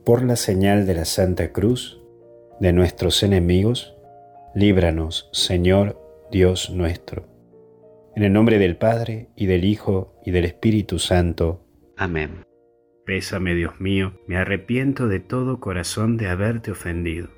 por la señal de la Santa Cruz de nuestros enemigos, líbranos, Señor Dios nuestro. En el nombre del Padre, y del Hijo, y del Espíritu Santo. Amén. Pésame, Dios mío, me arrepiento de todo corazón de haberte ofendido.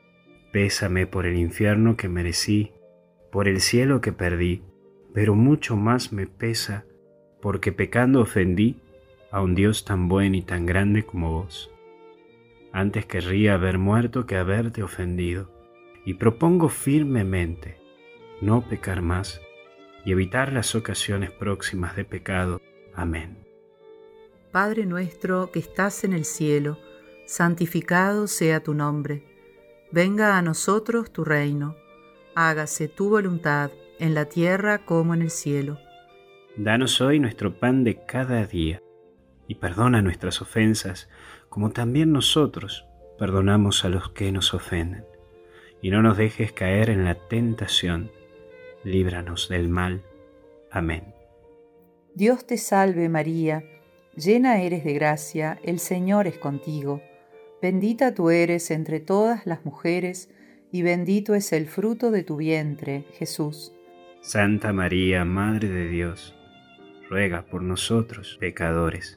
Pésame por el infierno que merecí, por el cielo que perdí, pero mucho más me pesa porque pecando ofendí a un Dios tan bueno y tan grande como vos. Antes querría haber muerto que haberte ofendido, y propongo firmemente no pecar más y evitar las ocasiones próximas de pecado. Amén. Padre nuestro que estás en el cielo, santificado sea tu nombre. Venga a nosotros tu reino. Hágase tu voluntad en la tierra como en el cielo. Danos hoy nuestro pan de cada día, y perdona nuestras ofensas, como también nosotros perdonamos a los que nos ofenden. Y no nos dejes caer en la tentación, líbranos del mal. Amén. Dios te salve María, llena eres de gracia, el Señor es contigo. Bendita tú eres entre todas las mujeres, y bendito es el fruto de tu vientre, Jesús. Santa María, Madre de Dios, ruega por nosotros pecadores,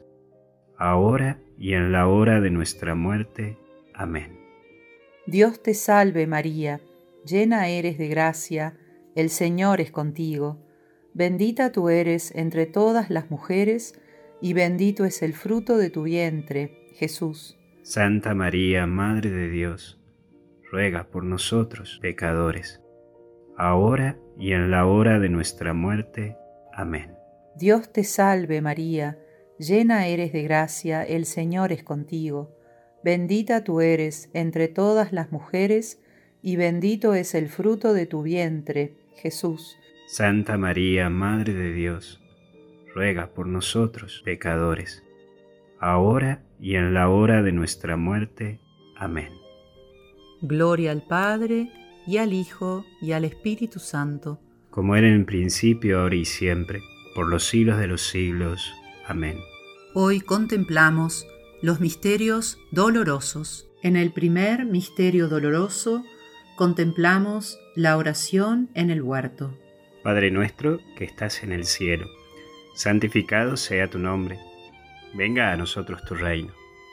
ahora y en la hora de nuestra muerte. Amén. Dios te salve María, llena eres de gracia, el Señor es contigo. Bendita tú eres entre todas las mujeres, y bendito es el fruto de tu vientre, Jesús. Santa María, Madre de Dios, ruega por nosotros pecadores, ahora y en la hora de nuestra muerte. Amén. Dios te salve María, llena eres de gracia, el Señor es contigo. Bendita tú eres entre todas las mujeres, y bendito es el fruto de tu vientre, Jesús. Santa María, Madre de Dios, ruega por nosotros pecadores, ahora y en la hora de nuestra muerte. Amén. Gloria al Padre, y al Hijo, y al Espíritu Santo. Como era en el principio, ahora y siempre, por los siglos de los siglos. Amén. Hoy contemplamos los misterios dolorosos. En el primer misterio doloroso contemplamos la oración en el huerto. Padre nuestro que estás en el cielo, santificado sea tu nombre. Venga a nosotros tu reino.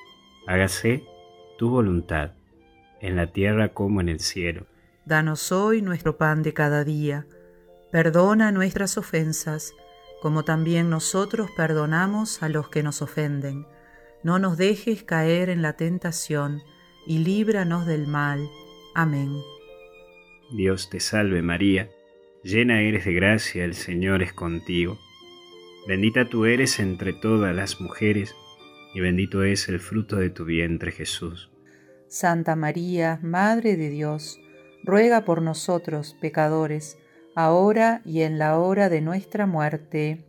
Hágase tu voluntad, en la tierra como en el cielo. Danos hoy nuestro pan de cada día. Perdona nuestras ofensas, como también nosotros perdonamos a los que nos ofenden. No nos dejes caer en la tentación, y líbranos del mal. Amén. Dios te salve María, llena eres de gracia, el Señor es contigo. Bendita tú eres entre todas las mujeres, y bendito es el fruto de tu vientre, Jesús. Santa María, Madre de Dios, ruega por nosotros pecadores, ahora y en la hora de nuestra muerte.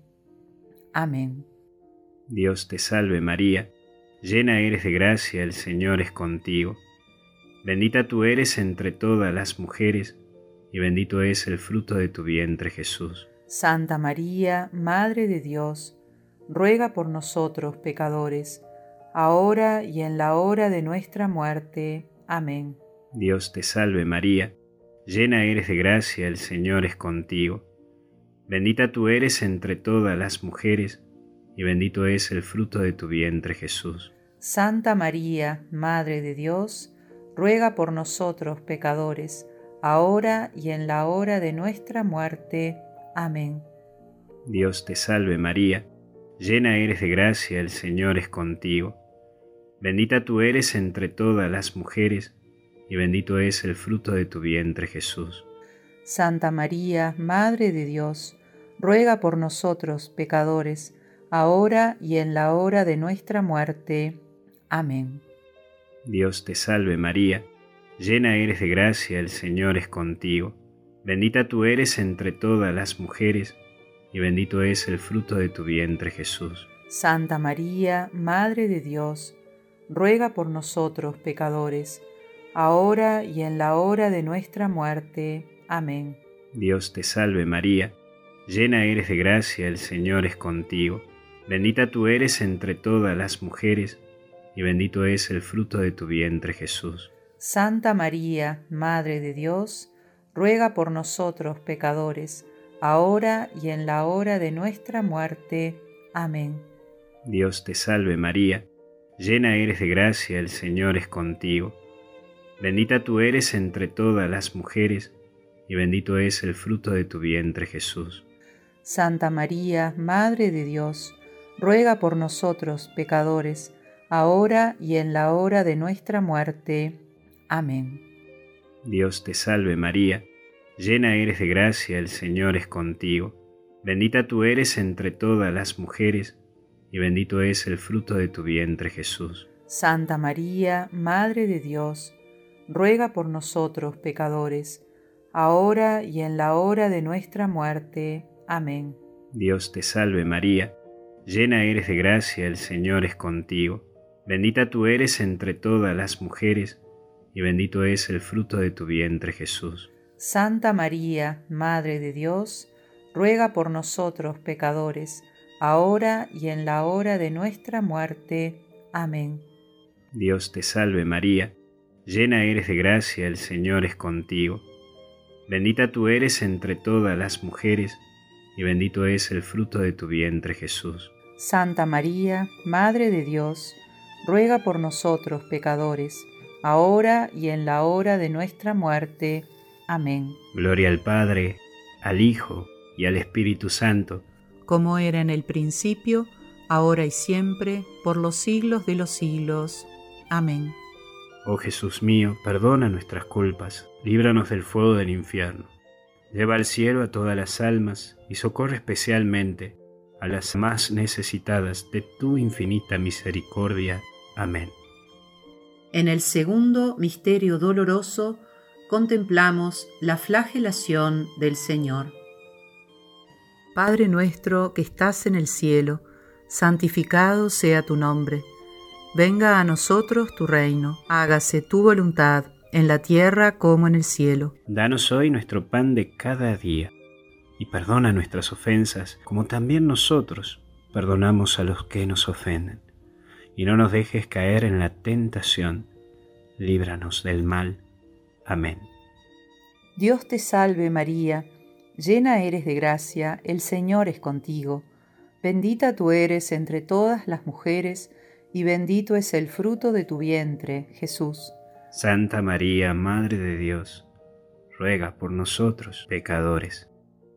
Amén. Dios te salve María, llena eres de gracia, el Señor es contigo. Bendita tú eres entre todas las mujeres, y bendito es el fruto de tu vientre, Jesús. Santa María, Madre de Dios, ruega por nosotros pecadores, ahora y en la hora de nuestra muerte. Amén. Dios te salve María, llena eres de gracia, el Señor es contigo. Bendita tú eres entre todas las mujeres, y bendito es el fruto de tu vientre, Jesús. Santa María, Madre de Dios, ruega por nosotros pecadores, ahora y en la hora de nuestra muerte. Amén. Dios te salve María, llena eres de gracia, el Señor es contigo. Bendita tú eres entre todas las mujeres, y bendito es el fruto de tu vientre, Jesús. Santa María, Madre de Dios, ruega por nosotros pecadores, ahora y en la hora de nuestra muerte. Amén. Dios te salve María, llena eres de gracia, el Señor es contigo. Bendita tú eres entre todas las mujeres, y bendito es el fruto de tu vientre, Jesús. Santa María, Madre de Dios, ruega por nosotros pecadores, ahora y en la hora de nuestra muerte. Amén. Dios te salve María, llena eres de gracia, el Señor es contigo. Bendita tú eres entre todas las mujeres, y bendito es el fruto de tu vientre, Jesús. Santa María, Madre de Dios, ruega por nosotros pecadores, ahora y en la hora de nuestra muerte. Amén. Dios te salve María, llena eres de gracia, el Señor es contigo. Bendita tú eres entre todas las mujeres, y bendito es el fruto de tu vientre, Jesús. Santa María, Madre de Dios, ruega por nosotros pecadores, ahora y en la hora de nuestra muerte. Amén. Dios te salve María, llena eres de gracia, el Señor es contigo. Bendita tú eres entre todas las mujeres, y bendito es el fruto de tu vientre, Jesús. Santa María, Madre de Dios, ruega por nosotros pecadores, ahora y en la hora de nuestra muerte. Amén. Dios te salve María, llena eres de gracia, el Señor es contigo. Bendita tú eres entre todas las mujeres, y bendito es el fruto de tu vientre, Jesús. Santa María, Madre de Dios, ruega por nosotros pecadores, ahora y en la hora de nuestra muerte. Amén. Dios te salve María, llena eres de gracia, el Señor es contigo. Bendita tú eres entre todas las mujeres, y bendito es el fruto de tu vientre, Jesús. Santa María, Madre de Dios, ruega por nosotros pecadores, ahora y en la hora de nuestra muerte. Amén. Gloria al Padre, al Hijo y al Espíritu Santo, como era en el principio, ahora y siempre, por los siglos de los siglos. Amén. Oh Jesús mío, perdona nuestras culpas, líbranos del fuego del infierno. Lleva al cielo a todas las almas y socorre especialmente a las más necesitadas de tu infinita misericordia. Amén. En el segundo misterio doloroso contemplamos la flagelación del Señor. Padre nuestro que estás en el cielo, santificado sea tu nombre. Venga a nosotros tu reino, hágase tu voluntad, en la tierra como en el cielo. Danos hoy nuestro pan de cada día, y perdona nuestras ofensas, como también nosotros perdonamos a los que nos ofenden. Y no nos dejes caer en la tentación, líbranos del mal. Amén. Dios te salve María, llena eres de gracia, el Señor es contigo. Bendita tú eres entre todas las mujeres, y bendito es el fruto de tu vientre, Jesús. Santa María, Madre de Dios, ruega por nosotros pecadores,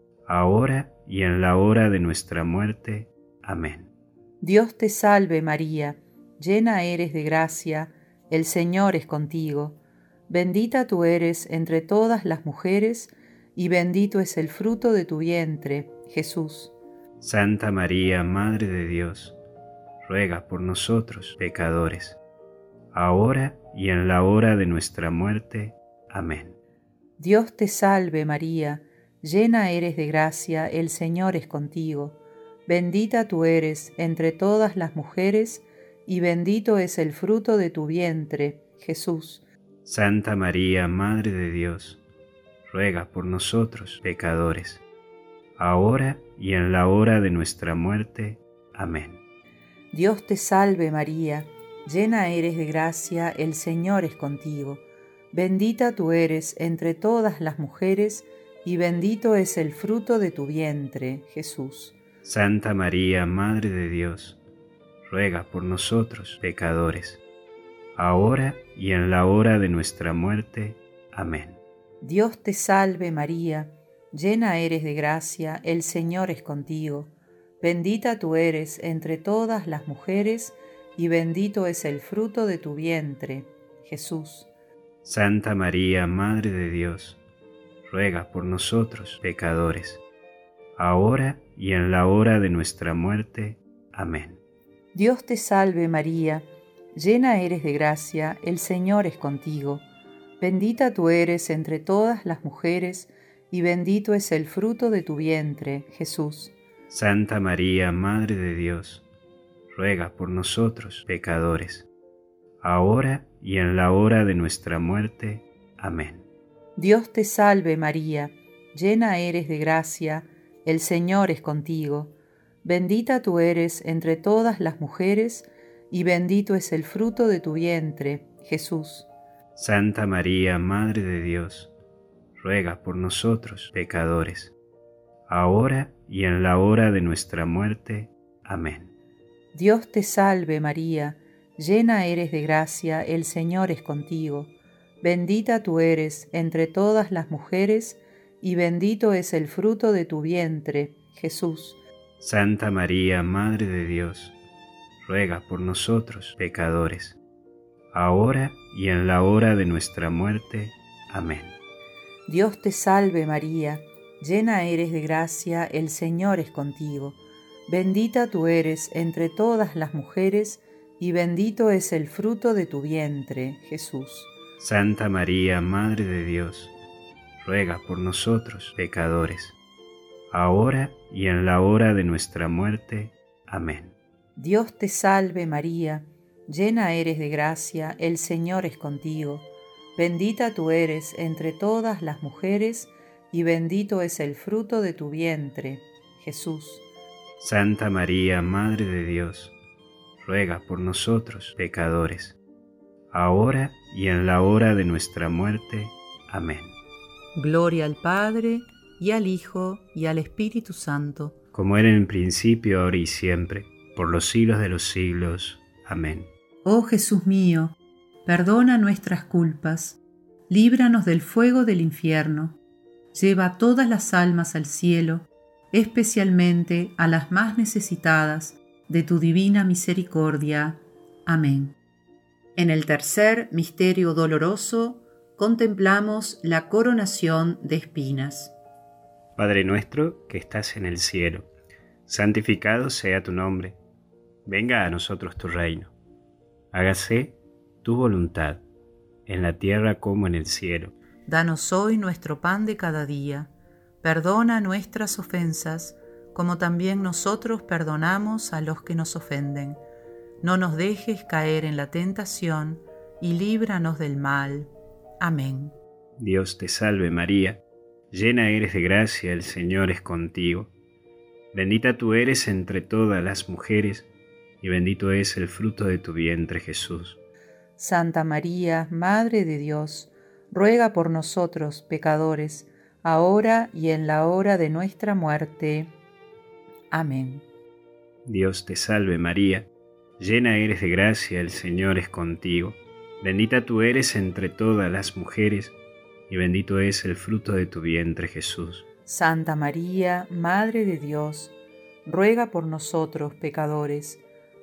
ahora y en la hora de nuestra muerte. Amén. Dios te salve María, llena eres de gracia, el Señor es contigo. Bendita tú eres entre todas las mujeres, y bendito es el fruto de tu vientre, Jesús. Santa María, Madre de Dios, ruega por nosotros pecadores, ahora y en la hora de nuestra muerte. Amén. Dios te salve María, llena eres de gracia, el Señor es contigo. Bendita tú eres entre todas las mujeres, y bendito es el fruto de tu vientre, Jesús. Santa María, Madre de Dios, ruega por nosotros pecadores, ahora y en la hora de nuestra muerte. Amén. Dios te salve María, llena eres de gracia, el Señor es contigo. Bendita tú eres entre todas las mujeres, y bendito es el fruto de tu vientre, Jesús. Santa María, Madre de Dios, ruega por nosotros pecadores, ahora y en la hora de nuestra muerte. Amén. Dios te salve María, llena eres de gracia, el Señor es contigo. Bendita tú eres entre todas las mujeres, y bendito es el fruto de tu vientre, Jesús. Santa María, Madre de Dios, ruega por nosotros pecadores, ahora y en la hora de nuestra muerte. Amén. Dios te salve María, llena eres de gracia, el Señor es contigo. Bendita tú eres entre todas las mujeres, y bendito es el fruto de tu vientre, Jesús. Santa María, Madre de Dios, ruega por nosotros pecadores, ahora y en la hora de nuestra muerte. Amén. Dios te salve María, llena eres de gracia, el Señor es contigo. Bendita tú eres entre todas las mujeres, y bendito es el fruto de tu vientre, Jesús. Santa María, Madre de Dios, ruega por nosotros pecadores, ahora y en la hora de nuestra muerte. Amén. Dios te salve María, llena eres de gracia, el Señor es contigo. Bendita tú eres entre todas las mujeres, y bendito es el fruto de tu vientre, Jesús. Santa María, Madre de Dios, ruega por nosotros pecadores, ahora y en la hora de nuestra muerte. Amén. Dios te salve María, llena eres de gracia, el Señor es contigo. Bendita tú eres entre todas las mujeres, y bendito es el fruto de tu vientre, Jesús. Santa María, Madre de Dios, ruega por nosotros pecadores, ahora y en la hora de nuestra muerte. Amén. Dios te salve María, llena eres de gracia, el Señor es contigo. Bendita tú eres entre todas las mujeres, y bendito es el fruto de tu vientre, Jesús. Santa María, Madre de Dios, ruega por nosotros pecadores, ahora y en la hora de nuestra muerte. Amén. Gloria al Padre, y al Hijo, y al Espíritu Santo. Como era en el principio, ahora y siempre, por los siglos de los siglos. Amén. Oh Jesús mío, perdona nuestras culpas, líbranos del fuego del infierno, lleva todas las almas al cielo, especialmente a las más necesitadas de tu divina misericordia. Amén. En el tercer misterio doloroso, contemplamos la coronación de espinas. Padre nuestro que estás en el cielo, santificado sea tu nombre. Venga a nosotros tu reino. Hágase tu voluntad, en la tierra como en el cielo. Danos hoy nuestro pan de cada día. Perdona nuestras ofensas, como también nosotros perdonamos a los que nos ofenden. No nos dejes caer en la tentación, y líbranos del mal. Amén. Dios te salve María, llena eres de gracia, el Señor es contigo. Bendita tú eres entre todas las mujeres, y bendito es el fruto de tu vientre, Jesús. Santa María, Madre de Dios, ruega por nosotros pecadores, ahora y en la hora de nuestra muerte. Amén. Dios te salve María, llena eres de gracia, el Señor es contigo. Bendita tú eres entre todas las mujeres, y bendito es el fruto de tu vientre, Jesús. Santa María, Madre de Dios, ruega por nosotros pecadores,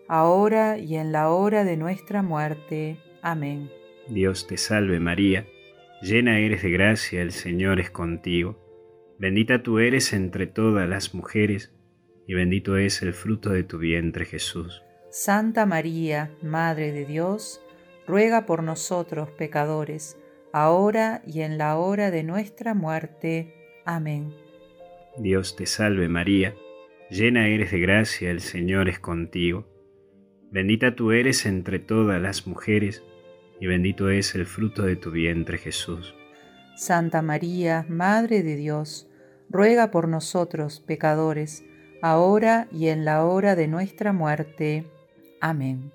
ahora y en la hora de nuestra muerte. Amén. Dios te salve María, llena eres de gracia, el Señor es contigo. Bendita tú eres entre todas las mujeres, y bendito es el fruto de tu vientre, Jesús. Santa María, Madre de Dios, ruega por nosotros pecadores, ahora y en la hora de nuestra muerte. Amén. Dios te salve María, llena eres de gracia, el Señor es contigo. Bendita tú eres entre todas las mujeres, y bendito es el fruto de tu vientre, Jesús. Santa María, Madre de Dios, ruega por nosotros pecadores, ahora y en la hora de nuestra muerte. Amén.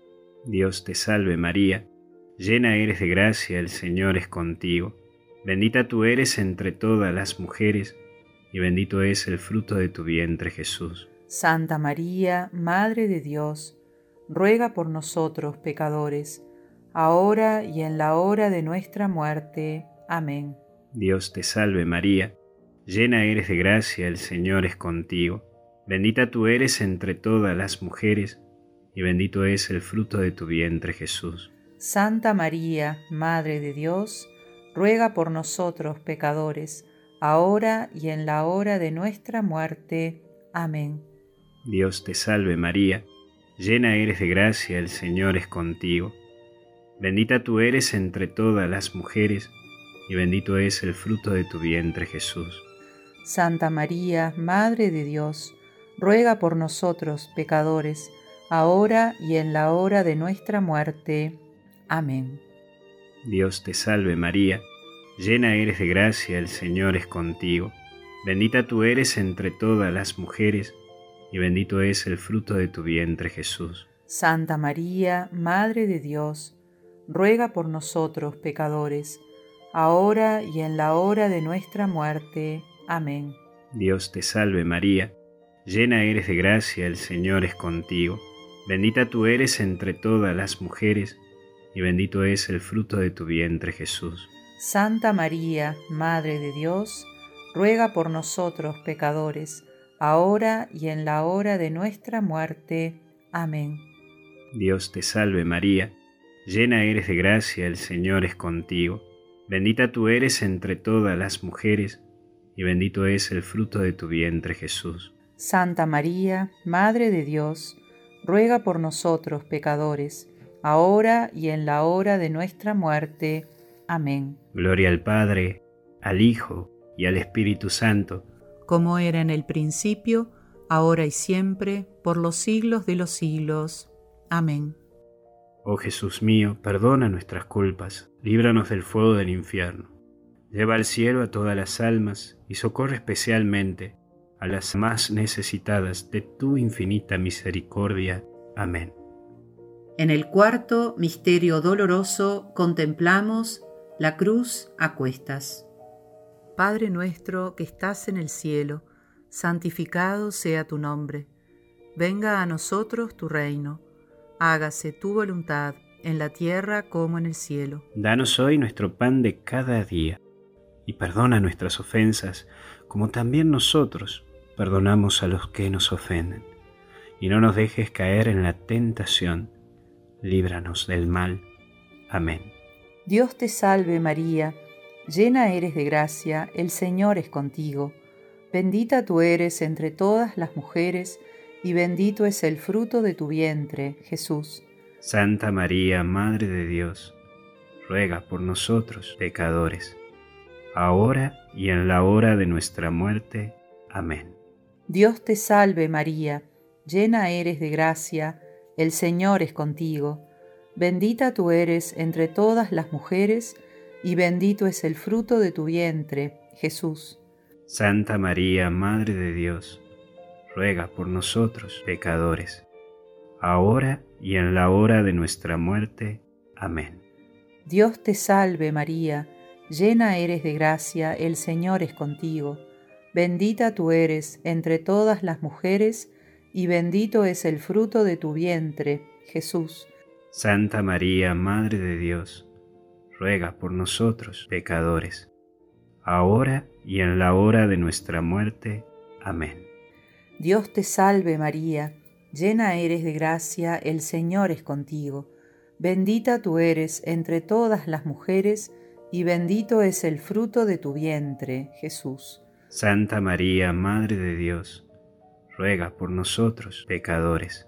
Dios te salve María, llena eres de gracia, el Señor es contigo. Bendita tú eres entre todas las mujeres, y bendito es el fruto de tu vientre, Jesús. Santa María, Madre de Dios, ruega por nosotros pecadores, ahora y en la hora de nuestra muerte. Amén. Dios te salve María, llena eres de gracia, el Señor es contigo. Bendita tú eres entre todas las mujeres, y bendito es el fruto de tu vientre, Jesús. Santa María, Madre de Dios, ruega por nosotros pecadores, ahora y en la hora de nuestra muerte. Amén. Dios te salve María, llena eres de gracia, el Señor es contigo. Bendita tú eres entre todas las mujeres, y bendito es el fruto de tu vientre, Jesús. Santa María, Madre de Dios, ruega por nosotros pecadores, ahora y en la hora de nuestra muerte. Amén. Dios te salve María, llena eres de gracia, el Señor es contigo. Bendita tú eres entre todas las mujeres, y bendito es el fruto de tu vientre, Jesús. Santa María, Madre de Dios, ruega por nosotros pecadores, ahora y en la hora de nuestra muerte. Amén. Dios te salve María, llena eres de gracia, el Señor es contigo. Bendita tú eres entre todas las mujeres, y bendito es el fruto de tu vientre Jesús. Santa María, Madre de Dios, ruega por nosotros pecadores, ahora y en la hora de nuestra muerte. Amén. Dios te salve María, llena eres de gracia, el Señor es contigo. Bendita tú eres entre todas las mujeres, y bendito es el fruto de tu vientre Jesús. Santa María, Madre de Dios, ruega por nosotros pecadores, ahora y en la hora de nuestra muerte. Amén. Gloria al Padre, al Hijo y al Espíritu Santo, como era en el principio, ahora y siempre, por los siglos de los siglos. Amén. Oh Jesús mío, perdona nuestras culpas, líbranos del fuego del infierno. Lleva al cielo a todas las almas y socorre especialmente a las más necesitadas de tu infinita misericordia. Amén. En el cuarto misterio doloroso contemplamos la cruz a cuestas. Padre nuestro que estás en el cielo, santificado sea tu nombre. Venga a nosotros tu reino. Hágase tu voluntad en la tierra como en el cielo. Danos hoy nuestro pan de cada día, y perdona nuestras ofensas, como también nosotros perdonamos a los que nos ofenden. Y no nos dejes caer en la tentación, líbranos del mal. Amén. Dios te salve María, llena eres de gracia, el Señor es contigo. Bendita tú eres entre todas las mujeres, y bendito es el fruto de tu vientre, Jesús. Santa María, Madre de Dios, ruega por nosotros pecadores, ahora y en la hora de nuestra muerte. Amén. Dios te salve María, llena eres de gracia, el Señor es contigo. Bendita tú eres entre todas las mujeres, y bendito es el fruto de tu vientre, Jesús. Santa María, Madre de Dios, ruega por nosotros pecadores, ahora y en la hora de nuestra muerte. Amén. Dios te salve María, llena eres de gracia, el Señor es contigo. Bendita tú eres entre todas las mujeres, y bendito es el fruto de tu vientre, Jesús. Santa María, Madre de Dios, ruega por nosotros pecadores, ahora y en la hora de nuestra muerte. Amén. Dios te salve María, llena eres de gracia, el Señor es contigo. Bendita tú eres entre todas las mujeres, y bendito es el fruto de tu vientre, Jesús. Santa María, Madre de Dios, ruega por nosotros pecadores,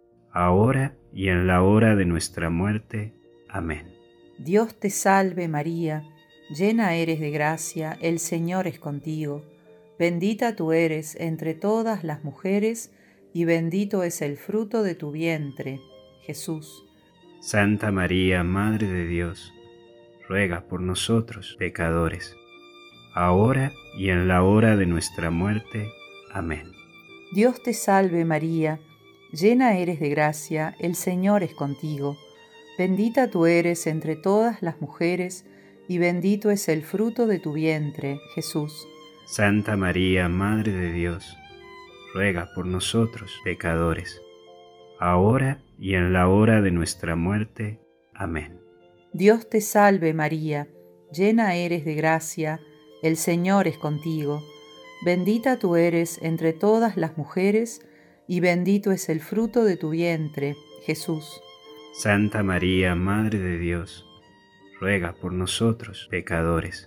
ahora y en la hora de nuestra muerte. Amén. Dios te salve María, llena eres de gracia, el Señor es contigo. Bendita tú eres entre todas las mujeres, y bendito es el fruto de tu vientre, Jesús. Santa María, Madre de Dios, ruega por nosotros pecadores, ahora y en la hora de nuestra muerte. Amén. Dios te salve María, llena eres de gracia, el Señor es contigo. Bendita tú eres entre todas las mujeres, y bendito es el fruto de tu vientre, Jesús. Santa María, Madre de Dios, ruega por nosotros pecadores, ahora y en la hora de nuestra muerte. Amén. Dios te salve María, llena eres de gracia, el Señor es contigo. Bendita tú eres entre todas las mujeres, y bendito es el fruto de tu vientre, Jesús. Santa María, Madre de Dios, ruega por nosotros pecadores,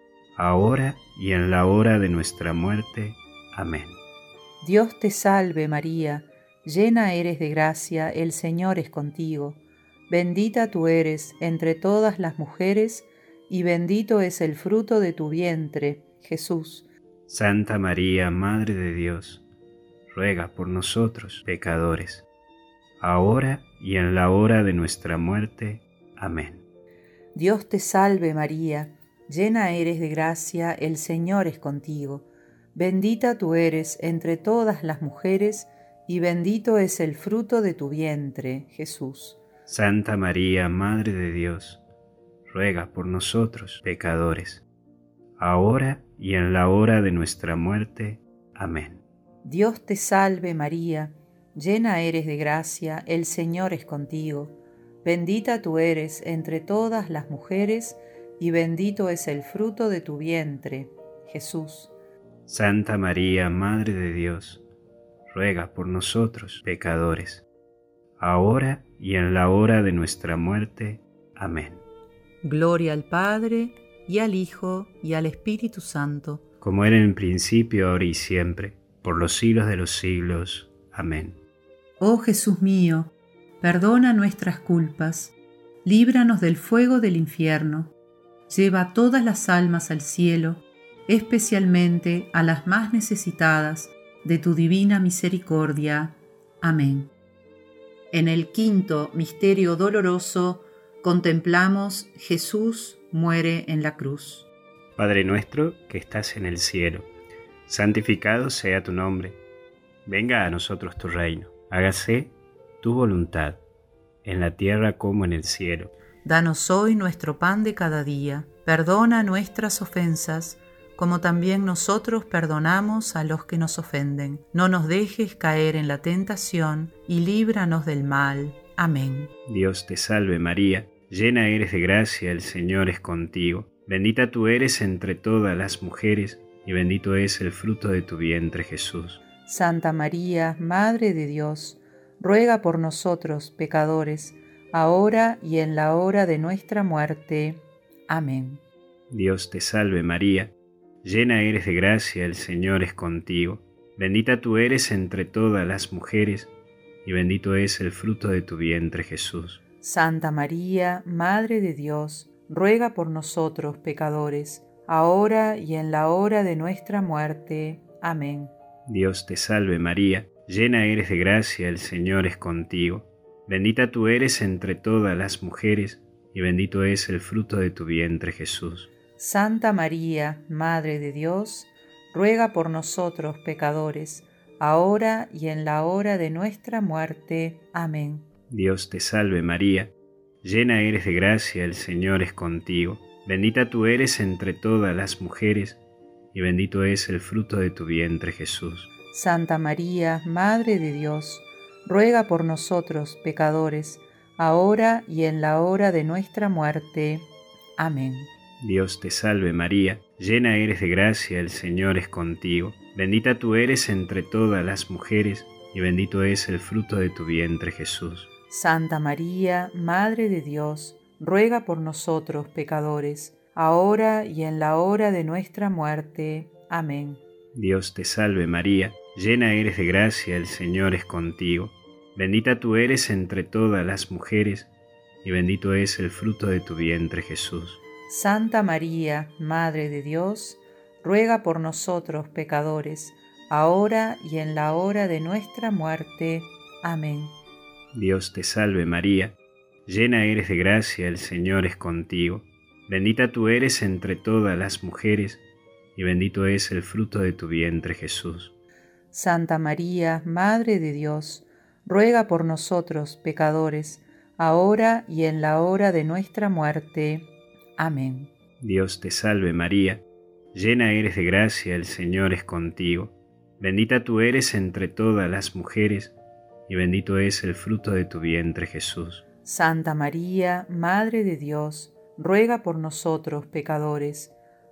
ahora y en la hora de nuestra muerte. Amén. Dios te salve María, llena eres de gracia, el Señor es contigo. Bendita tú eres entre todas las mujeres, y bendito es el fruto de tu vientre, Jesús. Santa María, Madre de Dios, ruega por nosotros pecadores, ahora y en la hora de nuestra muerte. Amén. Dios te salve María, llena eres de gracia, el Señor es contigo. Bendita tú eres entre todas las mujeres, y bendito es el fruto de tu vientre, Jesús. Santa María, Madre de Dios, ruega por nosotros pecadores, ahora y en la hora de nuestra muerte. Amén. Dios te salve María, llena eres de gracia, el Señor es contigo. Bendita tú eres entre todas las mujeres, y bendito es el fruto de tu vientre, Jesús. Santa María, Madre de Dios, ruega por nosotros pecadores, ahora y en la hora de nuestra muerte. Amén. Gloria al Padre, y al Hijo, y al Espíritu Santo. Como era en el principio, ahora y siempre, por los siglos de los siglos. Amén. Oh Jesús mío, perdona nuestras culpas, líbranos del fuego del infierno, lleva todas las almas al cielo, especialmente a las más necesitadas de tu divina misericordia. Amén. En el quinto misterio doloroso contemplamos Jesús muere en la cruz. Padre nuestro que estás en el cielo, santificado sea tu nombre. Venga a nosotros tu reino. Hágase tu voluntad, en la tierra como en el cielo. Danos hoy nuestro pan de cada día. Perdona nuestras ofensas, como también nosotros perdonamos a los que nos ofenden. No nos dejes caer en la tentación, y líbranos del mal. Amén. Dios te salve María, llena eres de gracia, el Señor es contigo. Bendita tú eres entre todas las mujeres, y bendito es el fruto de tu vientre, Jesús. Santa María, Madre de Dios, ruega por nosotros pecadores, ahora y en la hora de nuestra muerte. Amén. Dios te salve María, llena eres de gracia, el Señor es contigo. Bendita tú eres entre todas las mujeres, y bendito es el fruto de tu vientre, Jesús. Santa María, Madre de Dios, ruega por nosotros pecadores, ahora y en la hora de nuestra muerte. Amén. Dios te salve María, llena eres de gracia, el Señor es contigo. Bendita tú eres entre todas las mujeres, y bendito es el fruto de tu vientre, Jesús. Santa María, Madre de Dios, ruega por nosotros pecadores, ahora y en la hora de nuestra muerte. Amén. Dios te salve María, llena eres de gracia, el Señor es contigo. Bendita tú eres entre todas las mujeres, y bendito es el fruto de tu vientre, Jesús. Santa María, Madre de Dios, ruega por nosotros pecadores, ahora y en la hora de nuestra muerte. Amén. Dios te salve María, llena eres de gracia, el Señor es contigo. Bendita tú eres entre todas las mujeres, y bendito es el fruto de tu vientre, Jesús. Santa María, Madre de Dios, ruega por nosotros pecadores, ahora y en la hora de nuestra muerte. Amén. Dios te salve María, llena eres de gracia, el Señor es contigo. Bendita tú eres entre todas las mujeres, y bendito es el fruto de tu vientre, Jesús. Santa María, Madre de Dios, ruega por nosotros pecadores, ahora y en la hora de nuestra muerte. Amén. Dios te salve María, llena eres de gracia, el Señor es contigo. Bendita tú eres entre todas las mujeres, y bendito es el fruto de tu vientre, Jesús. Santa María, Madre de Dios, ruega por nosotros pecadores, ahora y en la hora de nuestra muerte. Amén. Dios te salve María, llena eres de gracia, el Señor es contigo. Bendita tú eres entre todas las mujeres, y bendito es el fruto de tu vientre, Jesús. Santa María, Madre de Dios, ruega por nosotros pecadores,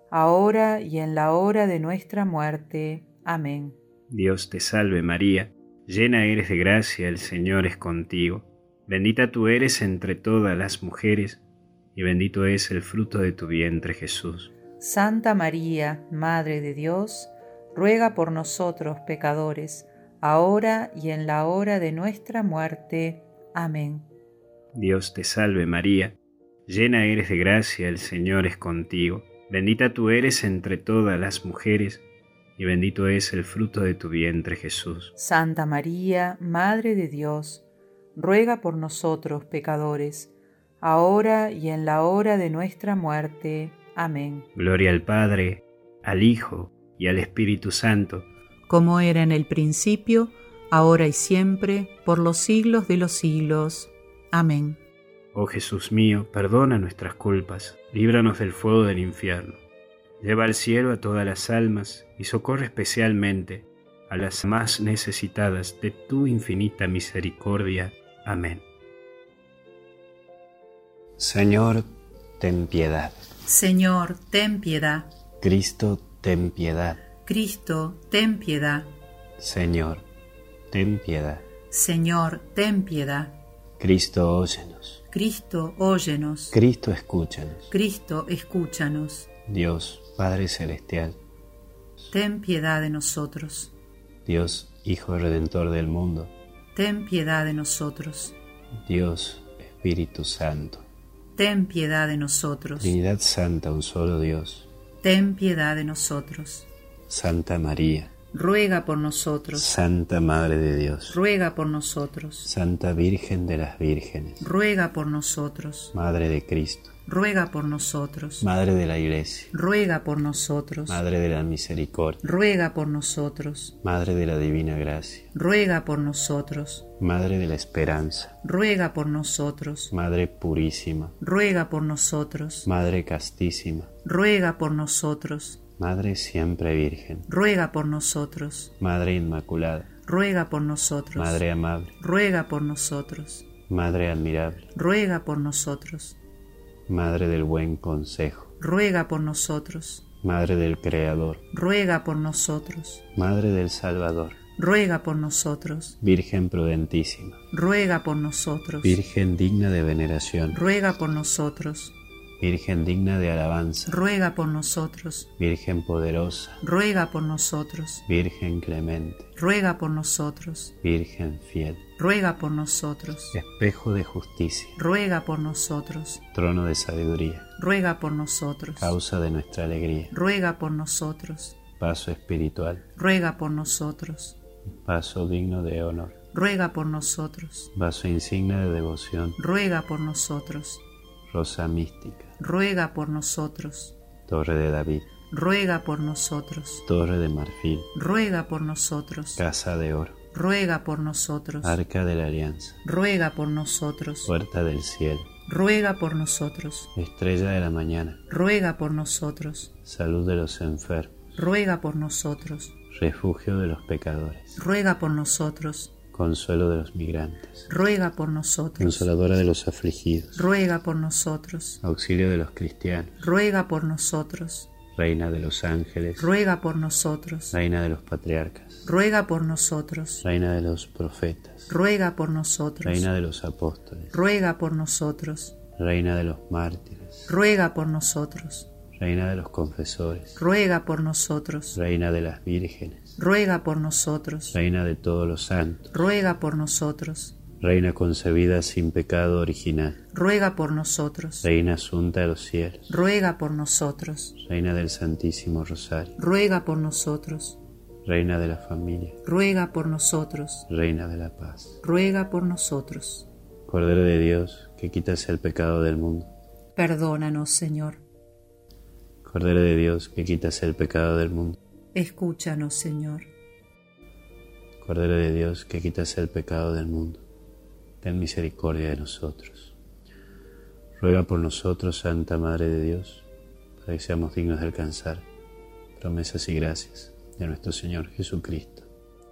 ahora y en la hora de nuestra muerte. Amén. Dios te salve María, llena eres de gracia, el Señor es contigo. Bendita tú eres entre todas las mujeres, y bendito es el fruto de tu vientre, Jesús. Santa María, Madre de Dios, ruega por nosotros pecadores, ahora y en la hora de nuestra muerte. Amén. Dios te salve María, llena eres de gracia, el Señor es contigo. Bendita tú eres entre todas las mujeres, y bendito es el fruto de tu vientre, Jesús. Santa María, Madre de Dios, ruega por nosotros pecadores, ahora y en la hora de nuestra muerte. Amén. Gloria al Padre, al Hijo y al Espíritu Santo, como era en el principio, ahora y siempre, por los siglos de los siglos. Amén. Oh Jesús mío, perdona nuestras culpas, líbranos del fuego del infierno. Lleva al cielo a todas las almas y socorre especialmente a las más necesitadas de tu infinita misericordia. Amén. Señor, ten piedad. Señor, ten piedad. Cristo, ten piedad. Cristo, ten piedad. Señor, ten piedad. Señor, ten piedad. Cristo, óyenos. Cristo, óyenos. Cristo, escúchanos. Cristo, escúchanos. Dios, Padre Celestial. Ten piedad de nosotros. Dios, Hijo Redentor del mundo. Ten piedad de nosotros. Dios, Espíritu Santo. Ten piedad de nosotros. Trinidad Santa, un solo Dios. Ten piedad de nosotros. Santa María. Ruega por nosotros. Santa Madre de Dios. Ruega por nosotros. Santa Virgen de las Vírgenes. Ruega por nosotros. Madre de Cristo. Ruega por nosotros. Madre de la Iglesia. Ruega por nosotros. Madre de la Misericordia. Ruega por nosotros. Madre de la Divina Gracia. Ruega por nosotros. Madre de la Esperanza. Ruega por nosotros. Madre Purísima. Ruega por nosotros. Madre Castísima. Ruega por nosotros. Madre Siempre Virgen. Ruega por nosotros. Madre Inmaculada. Ruega por nosotros. Madre Amable. Ruega por nosotros. Madre Admirable. Ruega por nosotros. Madre del Buen Consejo. Ruega por nosotros. Madre del Creador. Ruega por nosotros. Madre del Salvador. Ruega por nosotros. Virgen prudentísima. Ruega por nosotros. Virgen digna de veneración. Ruega por nosotros. Virgen digna de alabanza. Ruega por nosotros. Virgen poderosa. Ruega por nosotros. Virgen clemente. Ruega por nosotros. Virgen fiel. Ruega por nosotros. Espejo de justicia. Ruega por nosotros. Trono de sabiduría. Ruega por nosotros. Causa de nuestra alegría. Ruega por nosotros. Paso espiritual. Ruega por nosotros. Paso digno de honor. Ruega por nosotros. Vaso insignia de devoción. Ruega por nosotros. Rosa mística. Ruega por nosotros. Torre de David. Ruega por nosotros. Torre de marfil. Ruega por nosotros. Casa de oro. Ruega por nosotros. Arca de la alianza. Ruega por nosotros. Puerta del cielo. Ruega por nosotros. Estrella de la mañana. Ruega por nosotros. Salud de los enfermos. Ruega por nosotros. Refugio de los pecadores. Ruega por nosotros. Consuelo de los migrantes. Ruega por nosotros. Consoladora de los afligidos. Ruega por nosotros. Auxilio de los cristianos. Ruega por nosotros. Reina de los ángeles. Ruega por nosotros. Reina de los patriarcas. Ruega por nosotros. Reina de los profetas. Ruega por nosotros. Reina de los apóstoles. Ruega por nosotros. Reina de los mártires. Ruega por nosotros. Reina de los confesores. Ruega por nosotros. Reina de las vírgenes. Ruega por nosotros. Reina de todos los santos. Ruega por nosotros. Reina concebida sin pecado original. Ruega por nosotros. Reina asunta de los cielos. Ruega por nosotros. Reina del Santísimo Rosario. Ruega por nosotros. Reina de la familia. Ruega por nosotros. Reina de la paz. Ruega por nosotros. Cordero de Dios, que quitas el pecado del mundo. Perdónanos, Señor. Cordero de Dios, que quitas el pecado del mundo. Escúchanos, Señor. Cordero de Dios, que quitas el pecado del mundo, ten misericordia de nosotros. Ruega por nosotros, Santa Madre de Dios, para que seamos dignos de alcanzar promesas y gracias de nuestro Señor Jesucristo.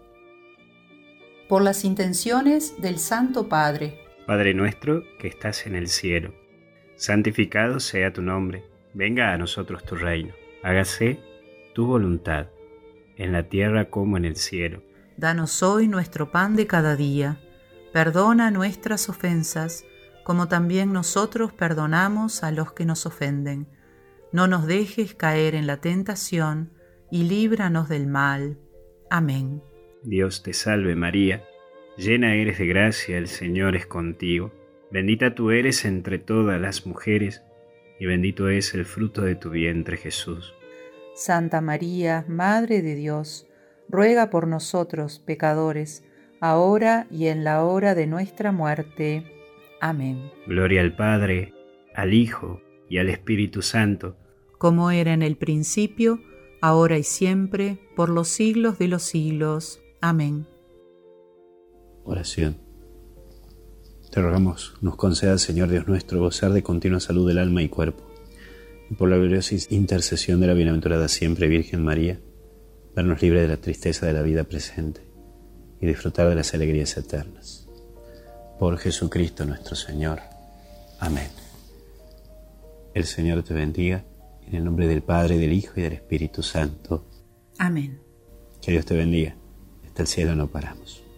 Por las intenciones del Santo Padre. Padre nuestro que estás en el cielo, santificado sea tu nombre, venga a nosotros tu reino, hágase tu voluntad, en la tierra como en el cielo. Danos hoy nuestro pan de cada día. Perdona nuestras ofensas, como también nosotros perdonamos a los que nos ofenden. No nos dejes caer en la tentación, y líbranos del mal. Amén. Dios te salve María, llena eres de gracia, el Señor es contigo. Bendita tú eres entre todas las mujeres, y bendito es el fruto de tu vientre Jesús. Santa María, Madre de Dios, ruega por nosotros pecadores, ahora y en la hora de nuestra muerte. Amén. Gloria al Padre, al Hijo y al Espíritu Santo, como era en el principio, ahora y siempre, por los siglos de los siglos. Amén. Oración. Te rogamos, nos conceda, Señor Dios nuestro, gozar de continua salud del alma y cuerpo, y por la gloriosa intercesión de la bienaventurada siempre Virgen María, vernos libres de la tristeza de la vida presente y disfrutar de las alegrías eternas. Por Jesucristo nuestro Señor. Amén. El Señor te bendiga, en el nombre del Padre, del Hijo y del Espíritu Santo. Amén. Que Dios te bendiga. Hasta el cielo no paramos.